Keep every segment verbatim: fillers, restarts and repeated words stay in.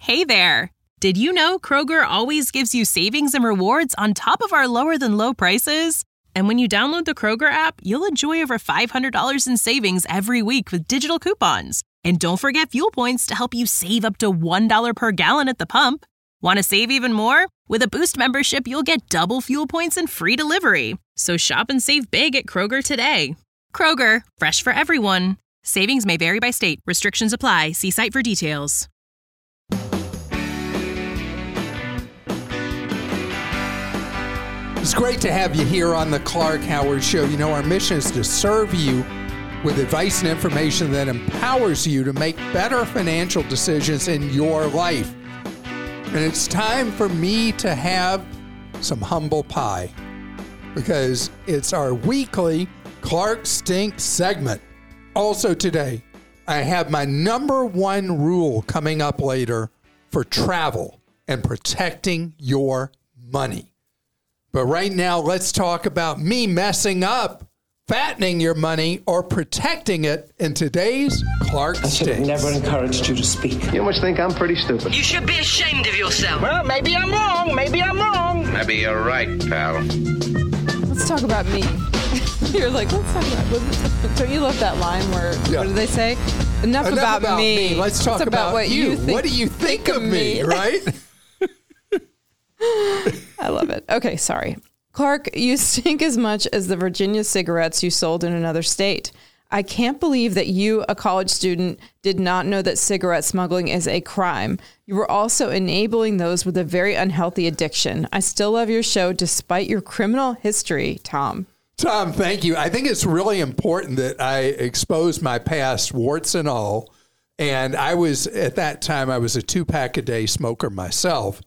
Hey there! Did you know Kroger always gives you savings and rewards on top of our lower-than-low prices? And when you download the Kroger app, you'll enjoy over five hundred dollars in savings every week with digital coupons. And don't forget fuel points to help you save up to one dollar per gallon at the pump. Want to save even more? With a Boost membership, you'll get double fuel points and free delivery. So shop and save big at Kroger today. Kroger, fresh for everyone. Savings may vary by state. Restrictions apply. See site for details. It's great to have you here on the Clark Howard Show. You know, our mission is to serve you with advice and information that empowers you to make better financial decisions in your life. And it's time for me to have some humble pie because it's our weekly Clark Stink segment. Also today, I have my number one rule coming up later for travel and protecting your money. But right now, let's talk about me messing up, fattening your money, or protecting it in today's Clark I should have Stinks. never encouraged you to speak. You must think I'm pretty stupid. You should be ashamed of yourself. Well, maybe I'm wrong. Maybe I'm wrong. Maybe you're right, pal. Let's talk about me. You're like, let's talk about, what, don't you love that line where, Yeah. what do they say? Enough, Enough about, about me. me. Let's talk It's about, what you. you think, What do you think, think of me, right? I love it. Okay, sorry. Clark, you stink as much as the Virginia cigarettes you sold in another state. I can't believe that you, a college student, did not know that cigarette smuggling is a crime. You were also enabling those with a very unhealthy addiction. I still love your show despite your criminal history, Tom. Tom, thank you. I think it's really important that I expose my past, warts and all. And I was, at that time, I was a two-pack-a-day smoker myself.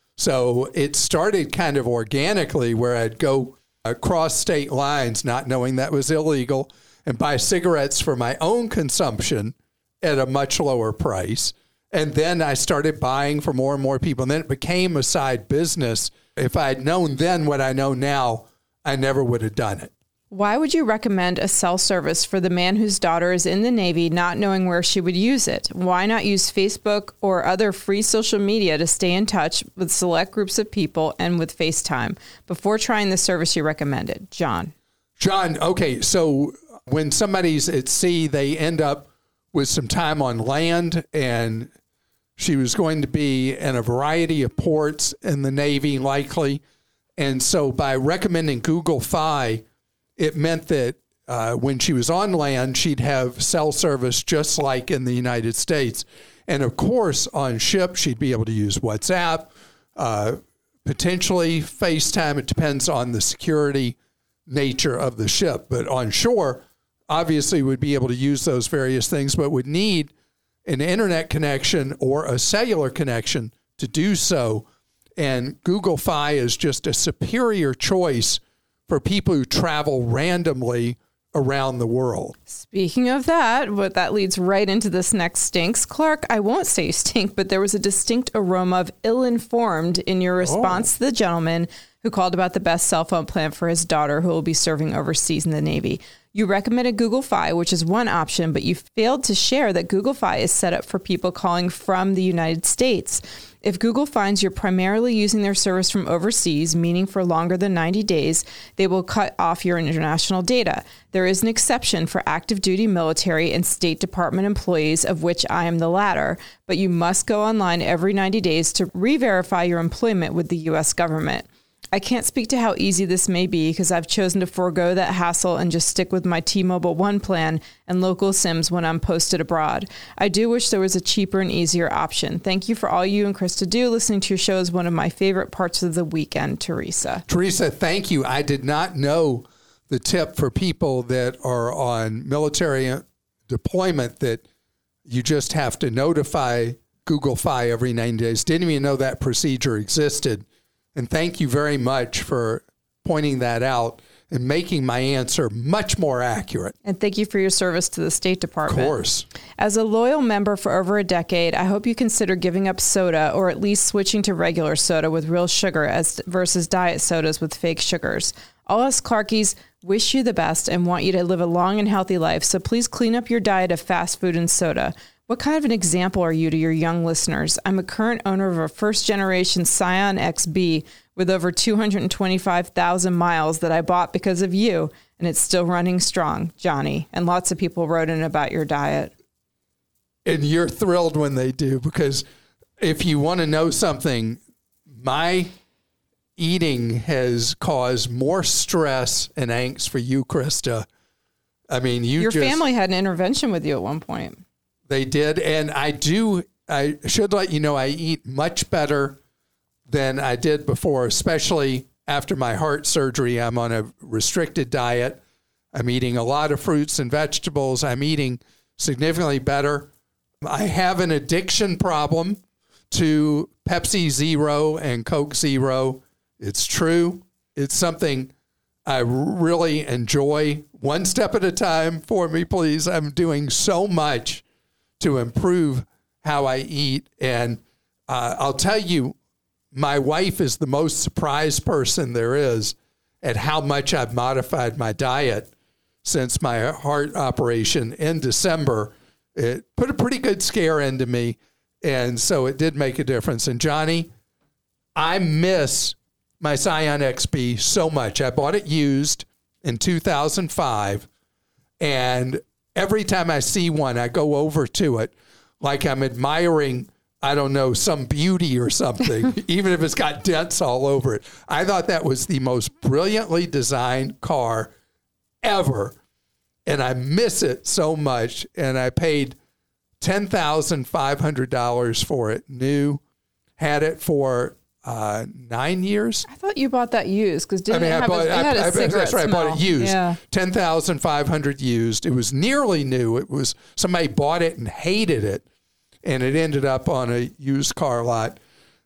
So it started kind of organically where I'd go across state lines, not knowing that was illegal, and buy cigarettes for my own consumption at a much lower price. And then I started buying for more and more people. And then it became a side business. If I had known then what I know now, I never would have done it. Why would you recommend a cell service for the man whose daughter is in the Navy, not knowing where she would use it? Why not use Facebook or other free social media to stay in touch with select groups of people and with FaceTime before trying the service you recommended? John. John, okay, so when somebody's at sea, they end up with some time on land, and she was going to be in a variety of ports in the Navy, likely. And so by recommending Google Fi, it meant that uh, when she was on land, she'd have cell service just like in the United States. And of course, on ship, she'd be able to use WhatsApp, uh, potentially FaceTime. It depends on the security nature of the ship. But on shore, obviously would be able to use those various things, but would need an internet connection or a cellular connection to do so. And Google Fi is just a superior choice for people who travel randomly around the world. Speaking of that, what that leads right into this next stinks. Clark, I won't say you stink, but there was a distinct aroma of ill-informed in your response oh. to the gentleman who called about the best cell phone plan for his daughter who will be serving overseas in the Navy. You recommended Google Fi, which is one option, but you failed to share that Google Fi is set up for people calling from the United States. If Google finds you're primarily using their service from overseas, meaning for longer than ninety days, they will cut off your international data. There is an exception for active duty military and State Department employees, of which I am the latter, but you must go online every ninety days to re-verify your employment with the U S government. I can't speak to how easy this may be because I've chosen to forego that hassle and just stick with my T-Mobile One plan and local SIMs when I'm posted abroad. I do wish there was a cheaper and easier option. Thank you for all you and Krista do. Listening to your show is one of my favorite parts of the weekend, Teresa. Teresa, thank you. I did not know the tip for people that are on military deployment that you just have to notify Google Fi every ninety days. Didn't even know that procedure existed. And thank you very much for pointing that out and making my answer much more accurate. And thank you for your service to the State Department. Of course. As a loyal member for over a decade, I hope you consider giving up soda or at least switching to regular soda with real sugar as versus diet sodas with fake sugars. All us Clarkies wish you the best and want you to live a long and healthy life, so please clean up your diet of fast food and soda. What kind of an example are you to your young listeners? I'm a current owner of a first-generation Scion X B with over two hundred twenty-five thousand miles that I bought because of you, and it's still running strong, Johnny. And lots of people wrote in about your diet. And you're thrilled when they do, because if you want to know something, my eating has caused more stress and angst for you, Krista. I mean, you Your just, family had an intervention with you at one point. They did. And I do, I should let you know, I eat much better than I did before, especially after my heart surgery. I'm on a restricted diet. I'm eating a lot of fruits and vegetables. I'm eating significantly better. I have an addiction problem to Pepsi Zero and Coke Zero. It's true. It's something I really enjoy. One step at a time for me, please. I'm doing so much to improve how I eat. And uh, I'll tell you, my wife is the most surprised person there is at how much I've modified my diet since my heart operation in December. It put a pretty good scare into me. And so it did make a difference. And Johnny, I miss my Scion X B so much. I bought it used in two thousand five. And every time I see one, I go over to it like I'm admiring, I don't know, some beauty or something, even if it's got dents all over it. I thought that was the most brilliantly designed car ever. And I miss it so much. And I paid ten thousand five hundred dollars for it new, had it for uh, nine years. I thought you bought that used because didn't I mean, it I have bought, a, it had a I, I, cigarette that's right. smell. I bought it used. Yeah. ten thousand five hundred dollars used. It was nearly new. It was somebody bought it and hated it, and it ended up on a used car lot.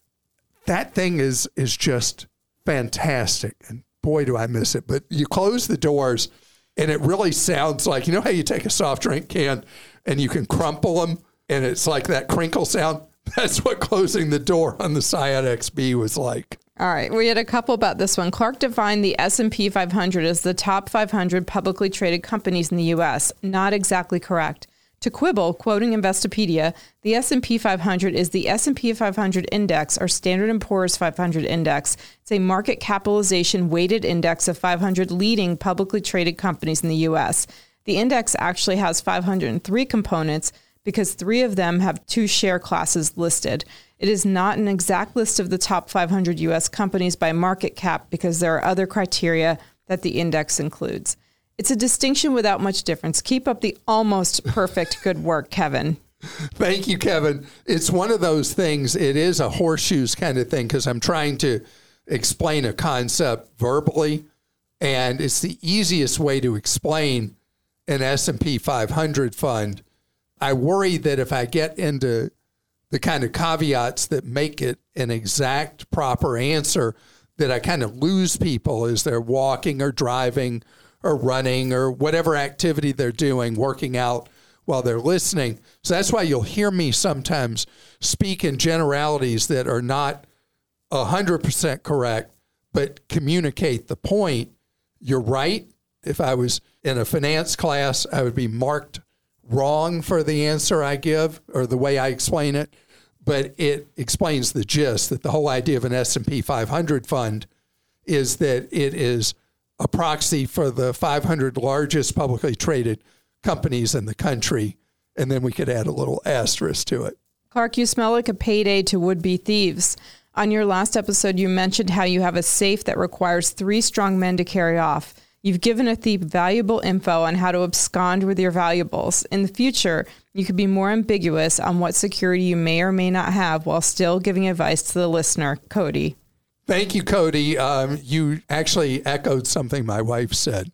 That thing is is just fantastic, and boy, do I miss it. But you close the doors, and it really sounds like, you know how you take a soft drink can and you can crumple them, and it's like that crinkle sound? That's what closing the door on the Scion X B was like. All right. We had a couple about this one. Clark defined the S and P five hundred as the top five hundred publicly traded companies in the U S. Not exactly correct. To quibble, quoting Investopedia, the S and P five hundred is the S and P five hundred index, or Standard and Poor's five hundred index. It's a market capitalization weighted index of five hundred leading publicly traded companies in the U S. The index actually has five hundred three components because three of them have two share classes listed. It is not an exact list of the top five hundred U S companies by market cap because there are other criteria that the index includes. It's a distinction without much difference. Keep up the almost perfect good work, Kevin. Thank you, Kevin. It's one of those things. It is a horseshoes kind of thing because I'm trying to explain a concept verbally, and it's the easiest way to explain an S and P five hundred fund. I worry that if I get into the kind of caveats that make it an exact, proper answer, that I kind of lose people as they're walking or driving or running or whatever activity they're doing, working out while they're listening. So that's why you'll hear me sometimes speak in generalities that are not one hundred percent correct, but communicate the point. You're right. If I was in a finance class, I would be marked wrong for the answer I give or the way I explain it, but it explains the gist that the whole idea of an S and P five hundred fund is that it is a proxy for the five hundred largest publicly traded companies in the country, and then we could add a little asterisk to it. Clark, you smell like a payday to would-be thieves. On your last episode, you mentioned how you have a safe that requires three strong men to carry off. You've given a thief valuable info on how to abscond with your valuables. In the future, you could be more ambiguous on what security you may or may not have while still giving advice to the listener. Cody. Thank you, Cody. Um, you actually echoed something my wife said.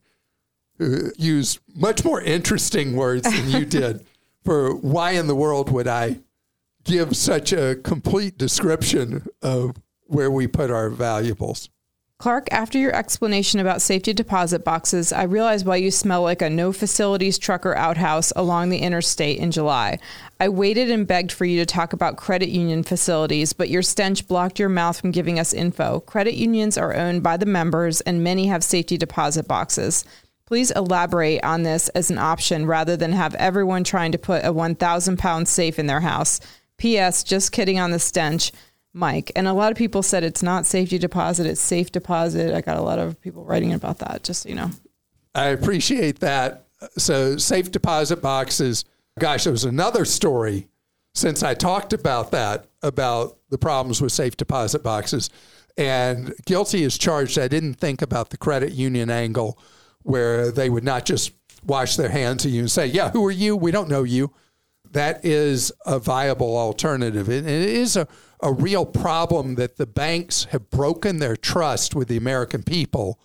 Uh, used much more interesting words than you did for why in the world would I give such a complete description of where we put our valuables. Clark, after your explanation about safety deposit boxes, I realized why you smell like a no facilities trucker outhouse along the interstate in July. I waited and begged for you to talk about credit union facilities, but your stench blocked your mouth from giving us info. Credit unions are owned by the members, and many have safety deposit boxes. Please elaborate on this as an option rather than have everyone trying to put a one thousand pound safe in their house. P S. Just kidding on the stench, Mike. And a lot of people said it's not safety deposit, it's safe deposit. I got a lot of people writing about that, just so you know. I appreciate that. So safe deposit boxes, gosh, there was another story since I talked about that, about the problems with safe deposit boxes. And guilty as charged, I didn't think about the credit union angle where they would not just wash their hands at you and say, yeah, who are you? We don't know you. That is a viable alternative. And it is a, a real problem that the banks have broken their trust with the American people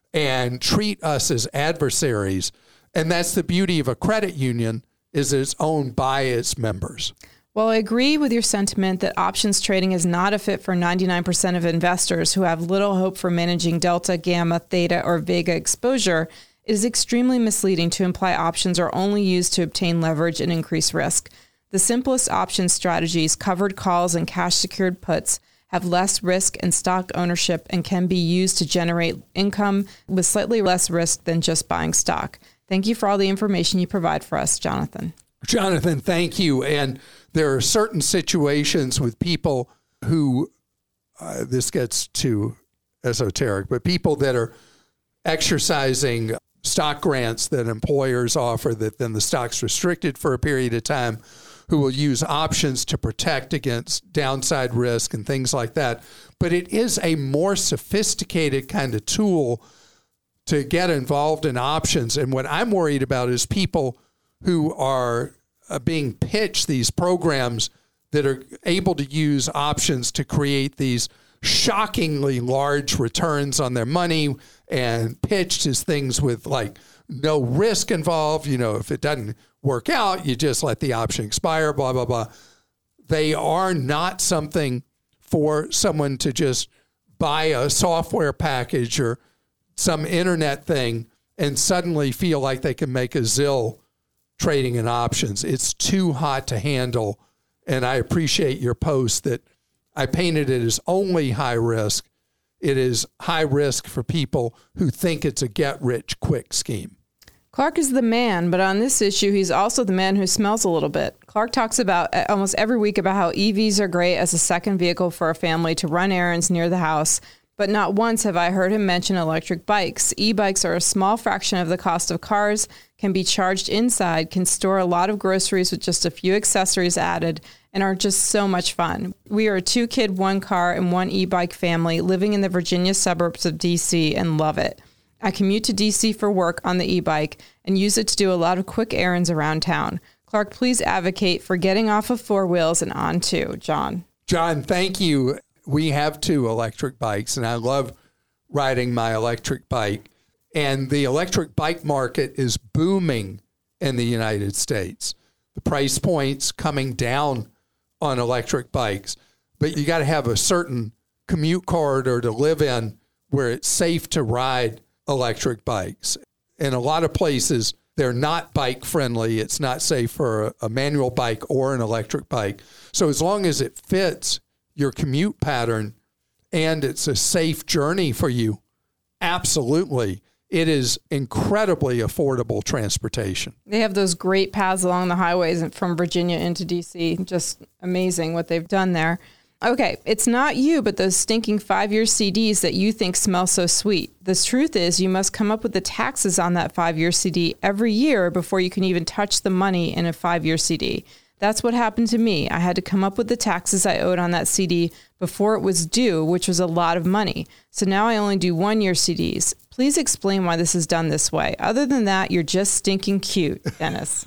and treat us as adversaries. And that's the beauty of a credit union, is it's owned by its members. Well, I agree with your sentiment that options trading is not a fit for ninety-nine percent of investors who have little hope for managing delta, gamma, theta, or vega exposure. It is extremely misleading to imply options are only used to obtain leverage and increase risk. The simplest option strategies, covered calls and cash-secured puts, have less risk and stock ownership and can be used to generate income with slightly less risk than just buying stock. Thank you for all the information you provide for us, Jonathan. Jonathan, thank you. And there are certain situations with people who, uh, this gets too esoteric, but people that are exercising stock grants that employers offer that then the stock's restricted for a period of time, who will use options to protect against downside risk and things like that. But it is a more sophisticated kind of tool to get involved in options. And what I'm worried about is people who are uh, being pitched these programs that are able to use options to create these shockingly large returns on their money and pitched as things with like no risk involved. You know, if it doesn't work out, you just let the option expire, blah, blah, blah. They are not something for someone to just buy a software package or some internet thing and suddenly feel like they can make a zill trading in options. It's too hot to handle. And I appreciate your post that I painted it as only high risk. It is high risk for people who think it's a get-rich-quick scheme. Clark is the man, but on this issue, he's also the man who smells a little bit. Clark talks about almost every week about how E Vs are great as a second vehicle for a family to run errands near the house, but not once have I heard him mention electric bikes. E-bikes are a small fraction of the cost of cars, can be charged inside, can store a lot of groceries with just a few accessories added, and are just so much fun. We are a two-kid, one-car, and one e-bike family living in the Virginia suburbs of D C and love it. I commute to D C for work on the e-bike and use it to do a lot of quick errands around town. Clark, please advocate for getting off of four wheels and on two. John. John, thank you. We have two electric bikes, and I love riding my electric bike. And the electric bike market is booming in the United States. The price points coming down on electric bikes, but you got to have a certain commute corridor to live in where it's safe to ride electric bikes. In a lot of places, they're not bike friendly. It's not safe for a, a manual bike or an electric bike. So as long as it fits your commute pattern and it's a safe journey for you, absolutely. It is incredibly affordable transportation. They have those great paths along the highways from Virginia into D C. Just amazing what they've done there. Okay, it's not you, but those stinking five-year C Ds that you think smell so sweet. The truth is you must come up with the taxes on that five-year C D every year before you can even touch the money in a five-year C D. That's what happened to me. I had to come up with the taxes I owed on that C D before it was due, which was a lot of money. So now I only do one-year C Ds. Please explain why this is done this way. Other than that, you're just stinking cute, Dennis.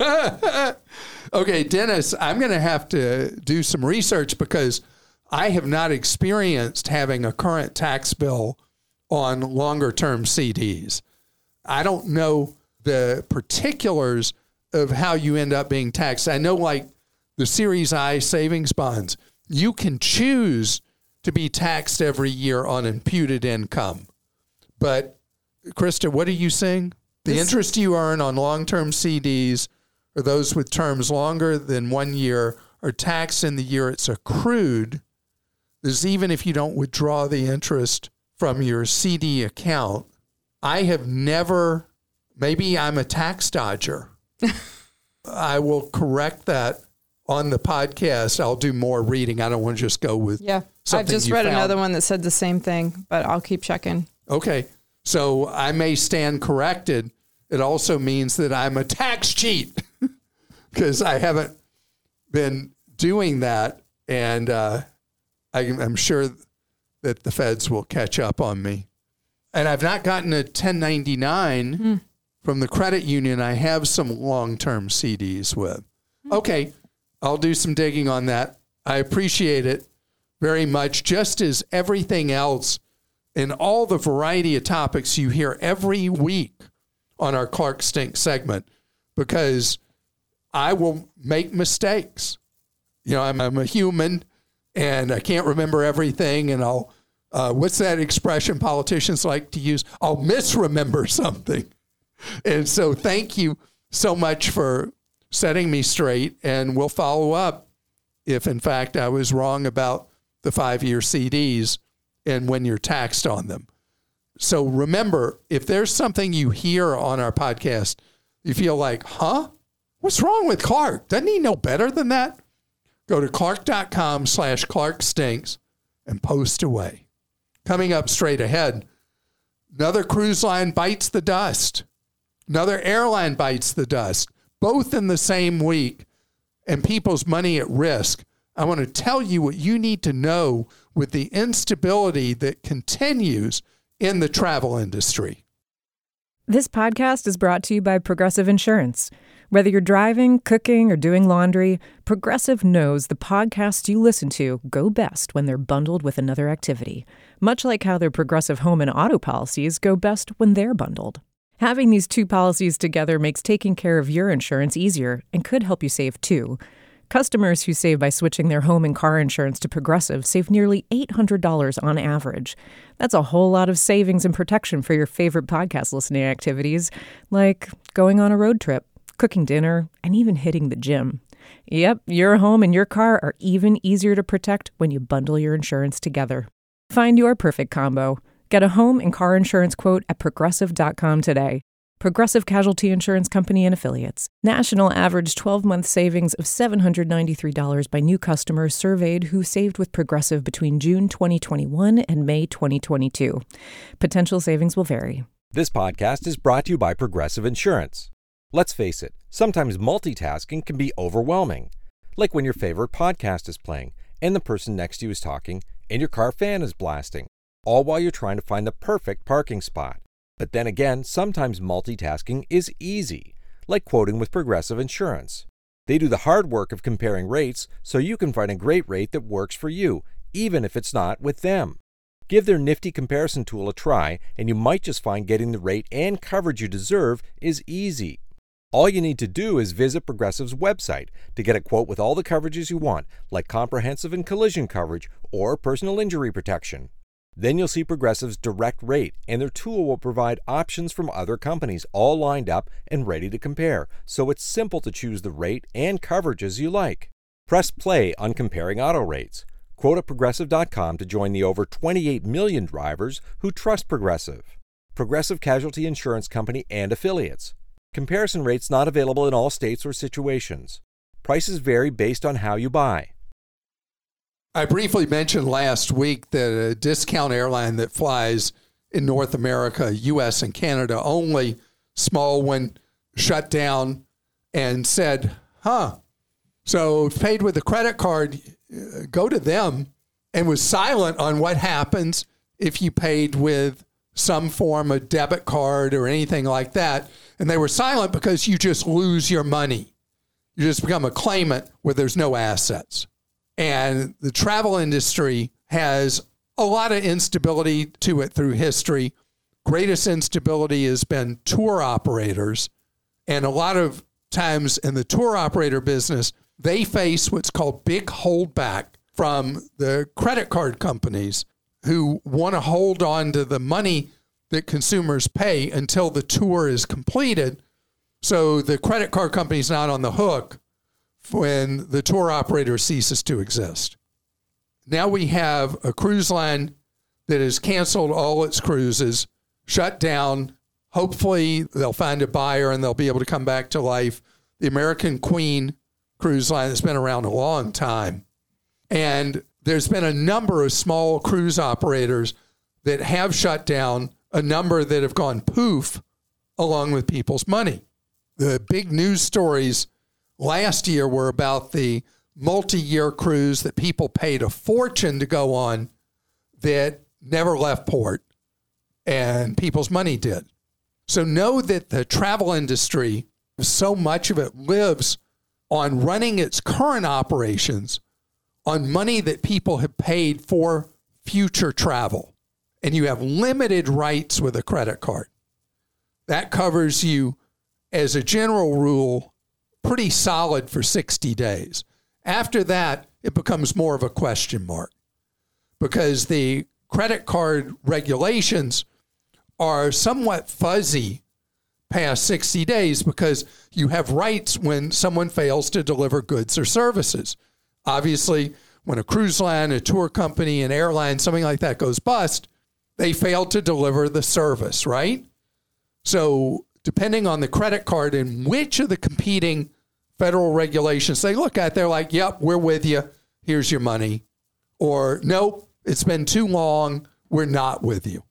Okay, Dennis, I'm going to have to do some research because I have not experienced having a current tax bill on longer-term C Ds. I don't know the particulars of how you end up being taxed. I know, like the Series I savings bonds, you can choose to be taxed every year on imputed income. But, Krista, what are you saying? The this- interest you earn on long-term C Ds or those with terms longer than one year are taxed in the year it's accrued. This is even if you don't withdraw the interest from your C D account. I have never maybe I'm a tax dodger. I will correct that on the podcast. I'll do more reading. I don't want to just go with yeah. something I've just you read found. another one that said the same thing, but I'll keep checking. Okay. So I may stand corrected. It also means that I'm a tax cheat because I haven't been doing that. And uh, I, I'm sure that the feds will catch up on me. And I've not gotten a ten ninety-nine mm. from the credit union I have some long-term C Ds with. Mm. Okay, I'll do some digging on that. I appreciate it very much, just as everything else in all the variety of topics you hear every week on our Clark Stink segment, because I will make mistakes. You know, I'm, I'm a human, and I can't remember everything, and I'll Uh, what's that expression politicians like to use? I'll misremember something. And so thank you so much for setting me straight. And we'll follow up if, in fact, I was wrong about the five-year C Ds and when you're taxed on them. So remember, if there's something you hear on our podcast, you feel like, huh? What's wrong with Clark? Doesn't he know better than that? Go to clark.com slash Clark Stinks and post away. Coming up straight ahead, another cruise line bites the dust. Another airline bites the dust, both in the same week, and people's money at risk. I want to tell you what you need to know with the instability that continues in the travel industry. This podcast is brought to you by Progressive Insurance. Whether you're driving, cooking, or doing laundry, Progressive knows the podcasts you listen to go best when they're bundled with another activity, much like how their Progressive home and auto policies go best when they're bundled. Having these two policies together makes taking care of your insurance easier and could help you save too. Customers who save by switching their home and car insurance to Progressive save nearly eight hundred dollars on average. That's a whole lot of savings and protection for your favorite podcast listening activities, like going on a road trip, cooking dinner, and even hitting the gym. Yep, your home and your car are even easier to protect when you bundle your insurance together. Find your perfect combo. Get a home and car insurance quote at progressive dot com today. Progressive Casualty Insurance Company and Affiliates. National average twelve-month savings of seven hundred ninety-three dollars by new customers surveyed who saved with Progressive between June twenty twenty-one and May twenty twenty-two. Potential savings will vary. This podcast is brought to you by Progressive Insurance. Let's face it, sometimes multitasking can be overwhelming. Like when your favorite podcast is playing, and the person next to you is talking, and your car fan is blasting, all while you're trying to find the perfect parking spot. But then again, sometimes multitasking is easy, like quoting with Progressive Insurance. They do the hard work of comparing rates so you can find a great rate that works for you, even if it's not with them. Give their nifty comparison tool a try, and you might just find getting the rate and coverage you deserve is easy. All you need to do is visit Progressive's website to get a quote with all the coverages you want, like comprehensive and collision coverage or personal injury protection. Then you'll see Progressive's direct rate, and their tool will provide options from other companies all lined up and ready to compare, so it's simple to choose the rate and coverages you like. Press play on comparing auto rates. Quote at progressive dot com to join the over twenty-eight million drivers who trust Progressive. Progressive Casualty Insurance Company and Affiliates. Comparison rates not available in all states or situations. Prices vary based on how you buy. I briefly mentioned last week that a discount airline that flies in North America, U S and Canada only, small one, shut down and said, huh, so paid with a credit card, go to them, and was silent on what happens if you paid with some form of debit card or anything like that. And they were silent because you just lose your money. You just become a claimant where there's no assets. And the travel industry has a lot of instability to it through history. Greatest instability has been tour operators. And a lot of times in the tour operator business, they face what's called big holdback from the credit card companies who want to hold on to the money that consumers pay until the tour is completed. So the credit card company's not on the hook when the tour operator ceases to exist. Now we have a cruise line that has canceled all its cruises, shut down Hopefully, they'll find a buyer and they'll be able to come back to life. The American Queen cruise line has been around a long time. And there's been a number of small cruise operators that have shut down, a number that have gone poof along with people's money. The big news stories last year were about the multi-year cruise that people paid a fortune to go on that never left port, and people's money did. So know that the travel industry, so much of it lives on running its current operations on money that people have paid for future travel. And you have limited rights with a credit card. That covers you, as a general rule, pretty solid for sixty days. After that, it becomes more of a question mark because the credit card regulations are somewhat fuzzy past sixty days because you have rights when someone fails to deliver goods or services. Obviously, when a cruise line, a tour company, an airline, something like that goes bust, they failed to deliver the service, right? So depending on the credit card and which of the competing federal regulations they look at, they're like, yep, we're with you. Here's your money. Or, nope, it's been too long. We're not with you.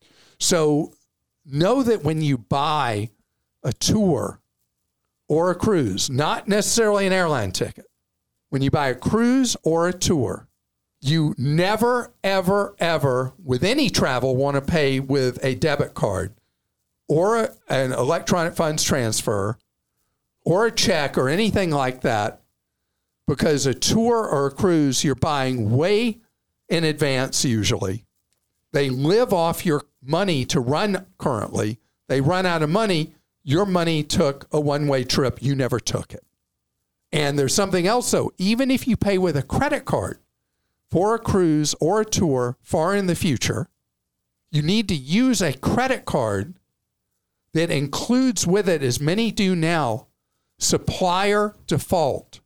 So know that when you buy a tour or a cruise, not necessarily an airline ticket, when you buy a cruise or a tour, you never, ever, ever, with any travel, want to pay with a debit card or a, an electronic funds transfer or a check or anything like that, because a tour or a cruise you're buying way in advance usually. They live off your money to run currently. They run out of money. Your money took a one-way trip. You never took it. And there's something else, though. Even if you pay with a credit card for a cruise or a tour far in the future, you need to use a credit card that includes with it, as many do now, supplier default.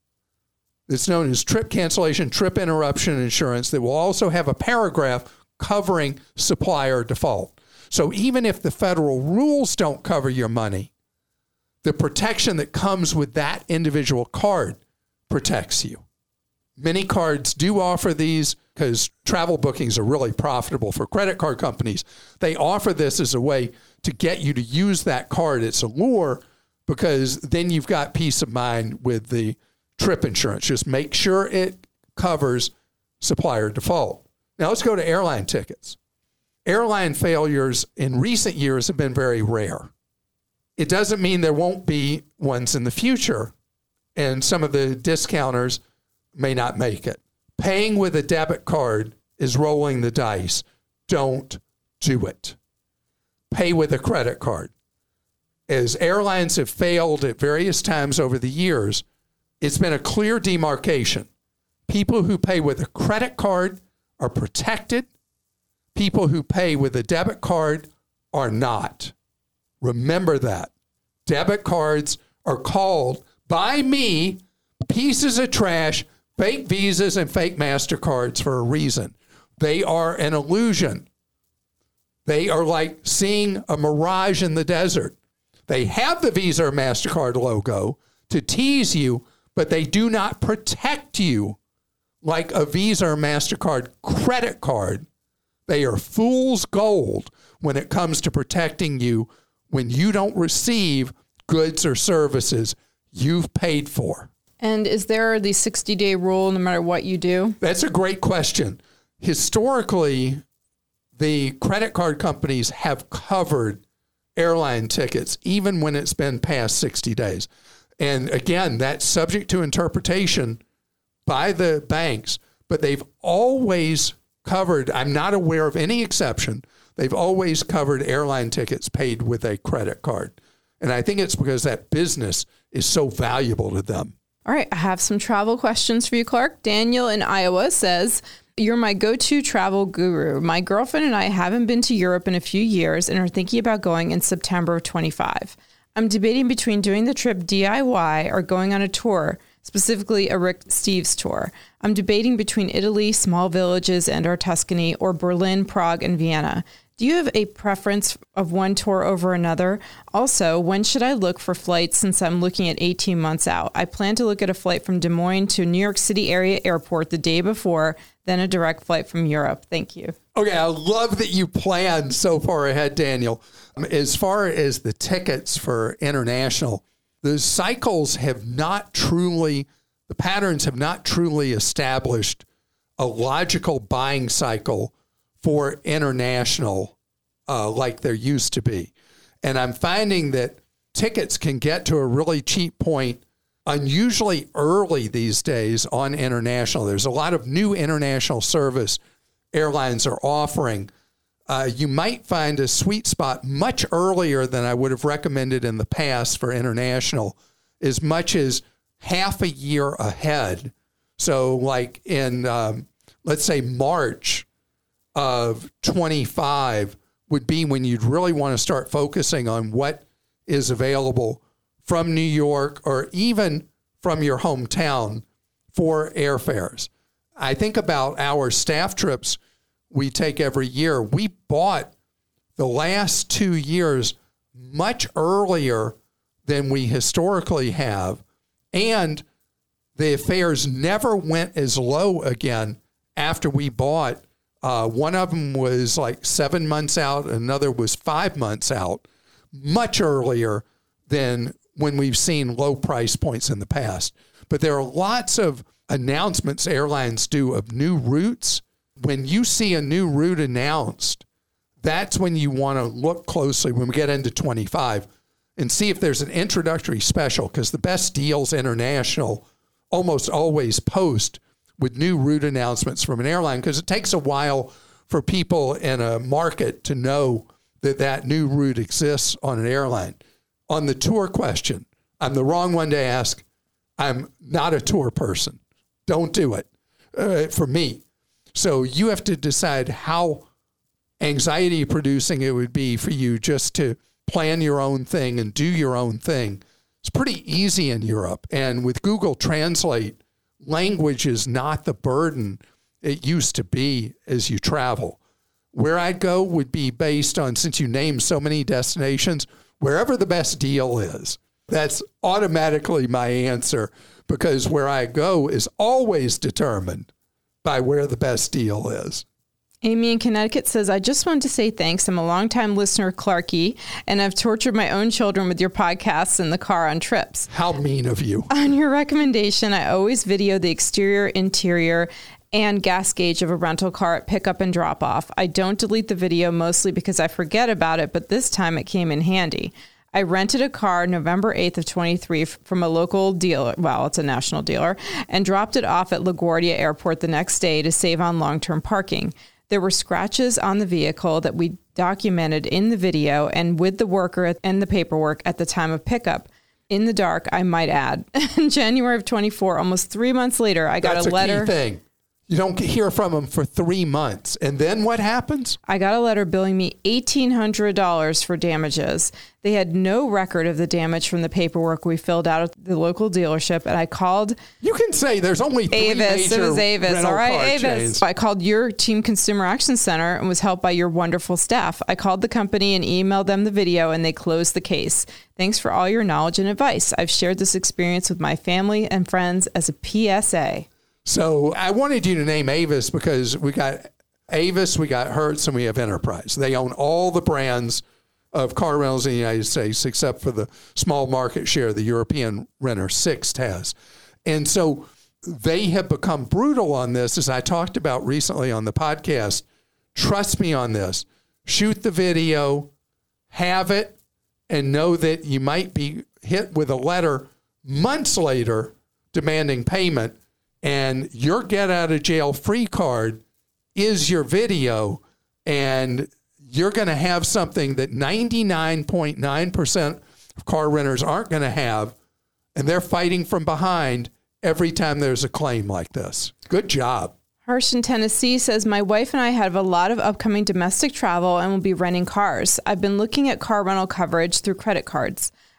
It's known as trip cancellation, trip interruption insurance that will also have a paragraph covering supplier default. So even if the federal rules don't cover your money, the protection that comes with that individual card protects you. Many cards do offer these because travel bookings are really profitable for credit card companies. They offer this as a way to get you to use that card. It's a lure because then you've got peace of mind with the trip insurance. Just make sure it covers supplier default. Now let's go to airline tickets. Airline failures in recent years have been very rare. It doesn't mean there won't be ones in the future, and some of the discounters may not make it. Paying with a debit card is rolling the dice. Don't do it. Pay with a credit card. As airlines have failed at various times over the years, it's been a clear demarcation. People who pay with a credit card are protected. People who pay with a debit card are not. Remember that. Debit cards are called, by me, pieces of trash, fake Visas and fake MasterCards for a reason. They are an illusion. They are like seeing a mirage in the desert. They have the Visa or MasterCard logo to tease you, but they do not protect you like a Visa or MasterCard credit card. They are fool's gold when it comes to protecting you when you don't receive goods or services you've paid for. And is there the sixty-day rule no matter what you do? That's a great question. Historically, the credit card companies have covered airline tickets even when it's been past sixty days. And again, that's subject to interpretation by the banks, but they've always covered, I'm not aware of any exception, they've always covered airline tickets paid with a credit card. And I think it's because that business is so valuable to them. All right, I have some travel questions for you, Clark. Daniel in Iowa says, you're my go-to travel guru. My girlfriend and I haven't been to Europe in a few years and are thinking about going in September of twenty-five. I'm debating between doing the trip D I Y or going on a tour. specifically a Rick Steves tour. I'm debating between Italy, small villages, and our Tuscany, or Berlin, Prague, and Vienna. Do you have a preference of one tour over another? Also, when should I look for flights since I'm looking at eighteen months out? I plan to look at a flight from Des Moines to New York City area airport the day before, then a direct flight from Europe. Thank you. Okay, I love that you planned so far ahead, Daniel. As far as the tickets for international, the cycles have not truly, the patterns have not truly established a logical buying cycle for international uh, like there used to be. And I'm finding that tickets can get to a really cheap point unusually early these days on international. There's a lot of new international service airlines are offering. Uh, you might find a sweet spot much earlier than I would have recommended in the past for international, as much as half a year ahead. So like in, um, let's say March of twenty-five would be when you'd really want to start focusing on what is available from New York or even from your hometown for airfares. I think about our staff trips we take every year. We bought the last two years much earlier than we historically have, and the fares never went as low again after we bought. Uh, one of them was like seven months out, another was five months out, much earlier than when we've seen low price points in the past. But there are lots of announcements airlines do of new routes. When you see a new route announced, that's when you want to look closely when we get into twenty-five and see if there's an introductory special, because the best deals international almost always post with new route announcements from an airline, because it takes a while for people in a market to know that that new route exists on an airline. On the tour question, I'm the wrong one to ask. I'm not a tour person. Don't do it uh, for me. So you have to decide how anxiety producing it would be for you just to plan your own thing and do your own thing. It's pretty easy in Europe. And with Google Translate, language is not the burden it used to be as you travel. Where I'd go would be based on, since you named so many destinations, wherever the best deal is. That's automatically my answer, because where I go is always determined by where the best deal is. Amy in Connecticut says, I just wanted to say thanks. I'm a longtime listener, Clarky, and I've tortured my own children with your podcasts in the car on trips. How mean of you. On your recommendation, I always video the exterior, interior, and gas gauge of a rental car at pickup and drop off. I don't delete the video mostly because I forget about it, but this time it came in handy. I rented a car November eighth of twenty-three from a local dealer, well, it's a national dealer, and dropped it off at LaGuardia Airport the next day to save on long-term parking. There were scratches on the vehicle that we documented in the video and with the worker and the paperwork at the time of pickup. In the dark, I might add. In January of twenty-four, almost three months later, I got That's a letter. That's a key thing. You don't hear from them for three months. And then what happens? I got a letter billing me eighteen hundred dollars for damages. They had no record of the damage from the paperwork we filled out at the local dealership, and I called... You can say there's only three Avis. major It was Avis. rental All right, car Avis. chains. I called your Team Consumer Action Center and was helped by your wonderful staff. I called the company and emailed them the video, and they closed the case. Thanks for all your knowledge and advice. I've shared this experience with my family and friends as a P S A. So I wanted you to name Avis because we got Avis, we got Hertz, and we have Enterprise. They own all the brands of car rentals in the United States, except for the small market share the European renter Sixt has. And so they have become brutal on this, as I talked about recently on the podcast. Trust me on this. Shoot the video, have it, and know that you might be hit with a letter months later demanding payment. And your get out of jail free card is your video, and you're going to have something that ninety-nine point nine percent of car renters aren't going to have, and they're fighting from behind every time there's a claim like this. Good job. Harsh in Tennessee says, my wife and I have a lot of upcoming domestic travel and will be renting cars. I've been looking at car rental coverage through credit cards.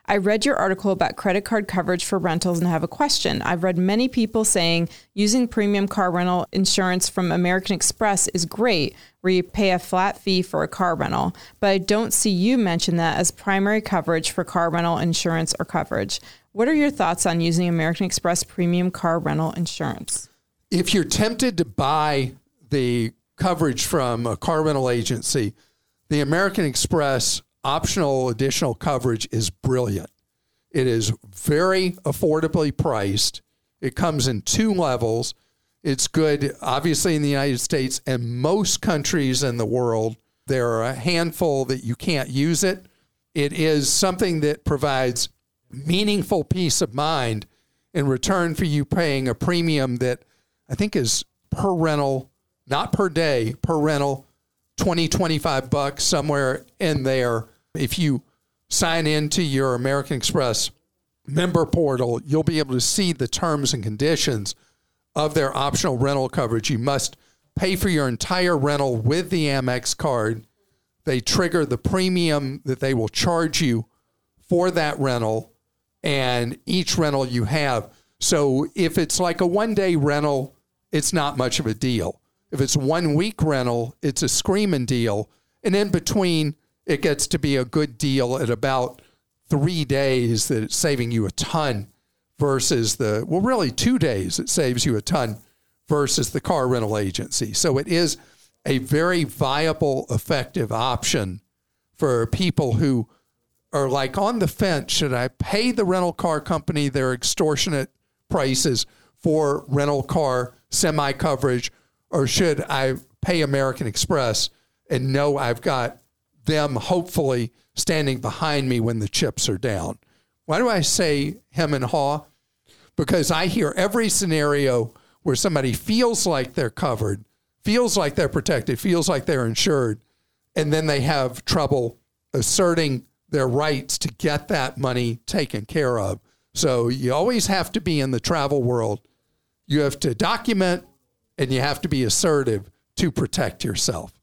I read your article about credit card coverage for rentals and have a question. I've read many people saying using premium car rental insurance from American Express is great, where you pay a flat fee for a car rental, but I don't see you mention that as primary coverage for car rental insurance or coverage. What are your thoughts on using American Express premium car rental insurance? If you're tempted to buy the coverage from a car rental agency, the American Express optional additional coverage is brilliant. It is very affordably priced. It comes in two levels. It's good, obviously, in the United States and most countries in the world. There are a handful that you can't use it. It is something that provides meaningful peace of mind in return for you paying a premium that I think is per rental, not per day, per rental, twenty, twenty-five bucks, somewhere in there. If you sign into your American Express member portal, you'll be able to see the terms and conditions of their optional rental coverage. You must pay for your entire rental with the Amex card. They trigger the premium that they will charge you for that rental and each rental you have. So if it's like a one-day rental, it's not much of a deal. If it's one week rental, it's a screaming deal. And in between, it gets to be a good deal at about three days that it's saving you a ton versus the, well, really two days it saves you a ton versus the car rental agency. So it is a very viable, effective option for people who are like on the fence. Should I pay the rental car company their extortionate prices for rental car semi coverage, or should I pay American Express and know I've got them hopefully standing behind me when the chips are down? Why do I say hem and haw? Because I hear every scenario where somebody feels like they're covered, feels like they're protected, feels like they're insured, and then they have trouble asserting their rights to get that money taken care of. So you always have to be in the travel world. You have to document and you have to be assertive to protect yourself.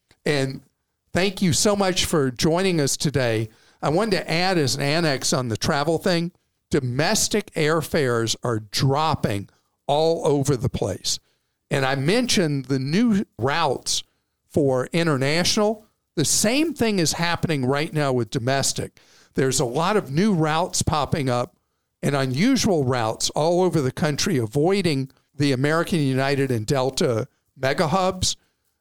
And thank you so much for joining us today. I wanted to add as an annex on the travel thing, domestic airfares are dropping all over the place. And I mentioned the new routes for international. The same thing is happening right now with domestic. There's a lot of new routes popping up and unusual routes all over the country, avoiding the American United and Delta mega hubs.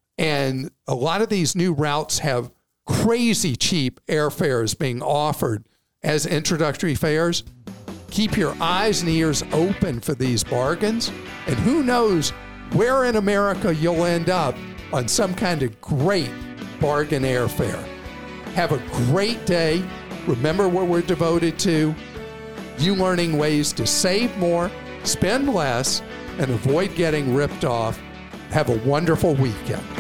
And a lot of these new routes have crazy cheap airfares being offered as introductory fares. Keep your eyes and ears open for these bargains. And who knows where in America you'll end up on some kind of great bargain airfare. Have a great day. Remember what we're devoted to. You learning ways to save more, spend less, and avoid getting ripped off. Have a wonderful weekend.